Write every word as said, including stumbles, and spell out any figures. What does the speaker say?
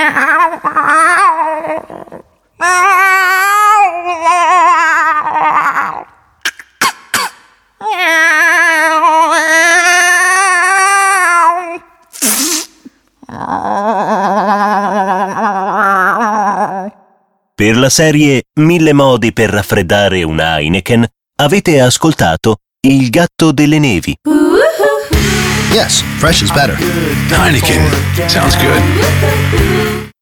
Per la serie Mille modi per raffreddare una Heineken avete ascoltato Il gatto delle nevi. Yes, fresh is better. Heineken sounds good.